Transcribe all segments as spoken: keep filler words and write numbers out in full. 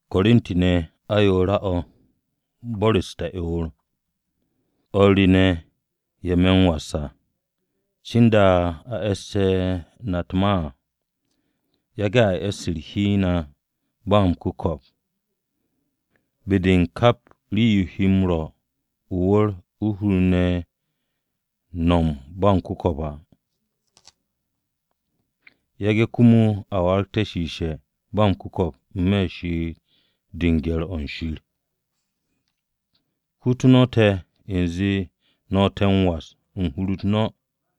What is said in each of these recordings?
Korintine ayora o borista ewur. Orine yemen wasa. Chinda a esse natma yaga a esir hina bam kukop. Bidin kap liyu himro uwor uhurne nom bam kukoba. Yage kumu awalte shishe bam kukop meshi dingel onshir. Kutunote inzi no tenwas unhurut no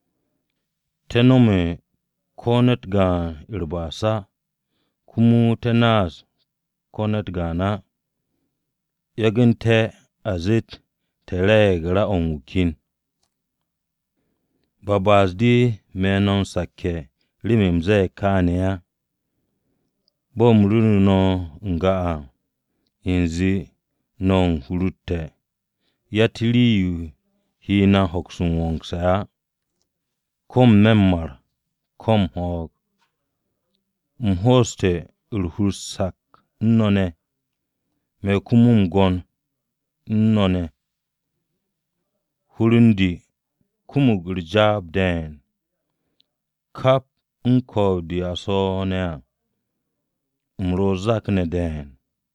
tenome konet ga irbasa kumu tenas konet gana yaginte azit tere gra onwukin. Babazdi menon sakke limimze kaniya bomrunu no nga inzi non hurutte yatiliyu hina hoksun wongsa kom memmar kom hog mhoste urhusak nnone me kumum gon nnone hurundi kumugr jab den kap unko diasonea mrozak ne den.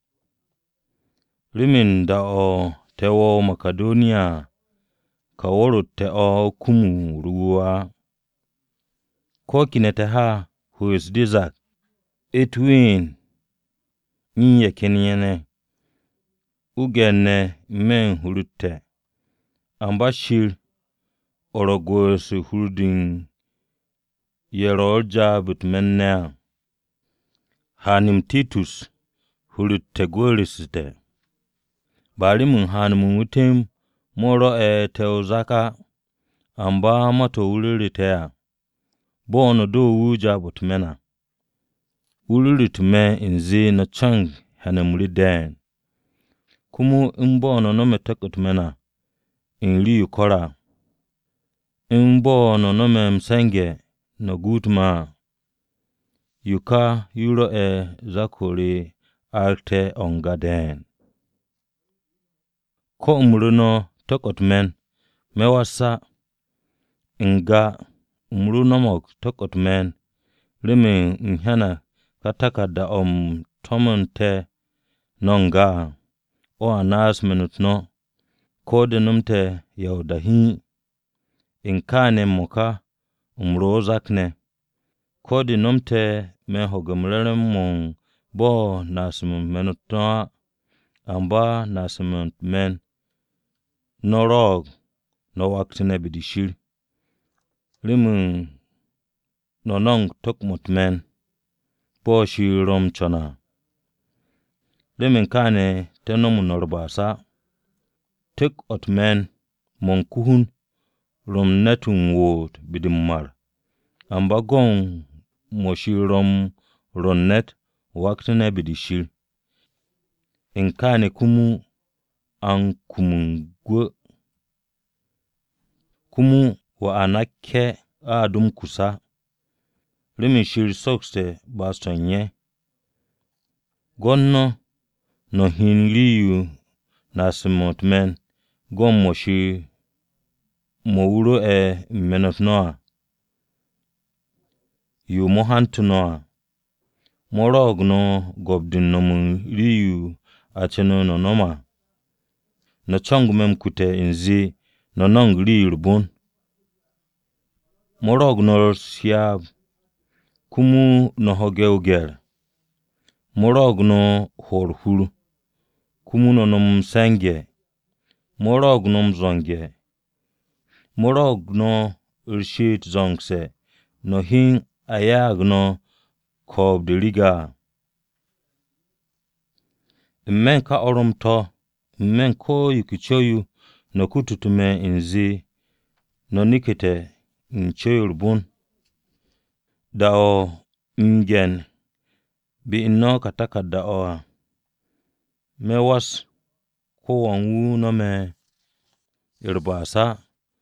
Rimin da o tewo Makedonia kaworo te o kumu ruwa ko kinete ha huis dizak etwin nye kenyene ugenne men hurutte ambashir orogos hurdin yerol jabut mennea hanim Titus hurutte gorisite bari mun hanim wutem moro e teozaka amba mato wuliritea bono do wuja butmena wuliritme inzi na chang hanamuri den kumu imbono no metakutmena inli kora imbono no memsenge na gutma yuka yuro e zakuri arte ongaden ko umruno tokotmen mewasa inga umruno mok tokotmen limi nhana kataka da om tomonte nonga o anas minutno kode numte yaudahi inkane moka umrozakne kode numte me hogamrere mon bo nasum menutno amba nasum men norog no waktine bidishir limun nonong tokmut men bo shirom chona limin kane tenomu norbasa tek otmen mon kuhun rom netun wot bidimmar amba gon moshirom ronnet waktine bidishir inkane kumu an kumungwe kumu wa anakke adum kusa limin shir sokste bastonye gonno no hinliyu nasimotmen gon moshi mowuro e menotnoa yu mohantunoa morogno gobdin nomun riyu acheno no noma no chongmem kute inzi no nong riyurbun morogno siab kumu no hogeuger morogno horhur kumu no nom senge morogno mzonge morogno urshit zongse no hin ayagno kobdiriga men ka orumto men ko yukichoyu no kututume inzi no nikete nchoyurbun dao ngen bi inno kataka dao mewas ko wangu no me irbasa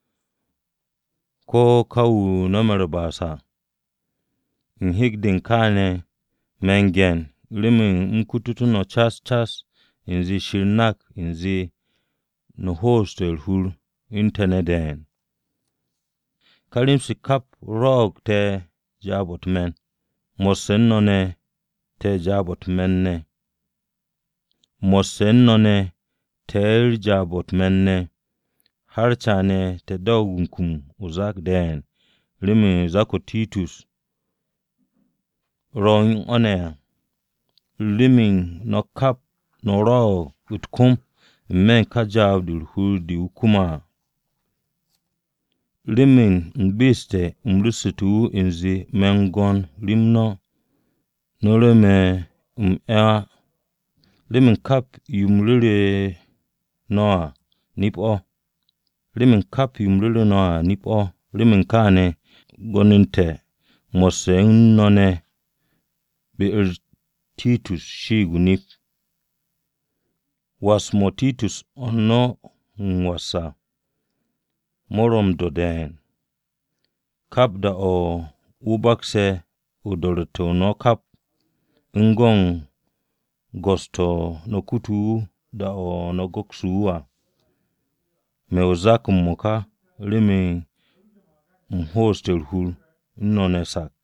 ko kawu no me irbasa nhigdin kane mengen Rimin mkututu no chas chas inzi shirnak inzi no hostel hul interneten. Kalim si kap rog te jabot men. Mosen no ne te jabot men ne. Mosen no ne te jabot men ne. Har chane te dogunkum uzak den. Rimin zako Titus. Rong one. Rimin no kap no rog utkum. Men kajab dul hul di ukuma. Rimin mbiste umrusutu inzi mengon rimno. Noreme um ea. Rimin kap yumlure noa nipo. Rimin kap yumlure noa nipo. Rimin kane goninte mosen none be Titus shigu nip. Was mo Titus ono mwasa. Morom doden. Kap da o ubakse udoroto no kap. Ngong gosto no kutu da o no goksuwa. Meozakum moka rimi mhostel hul nonesak.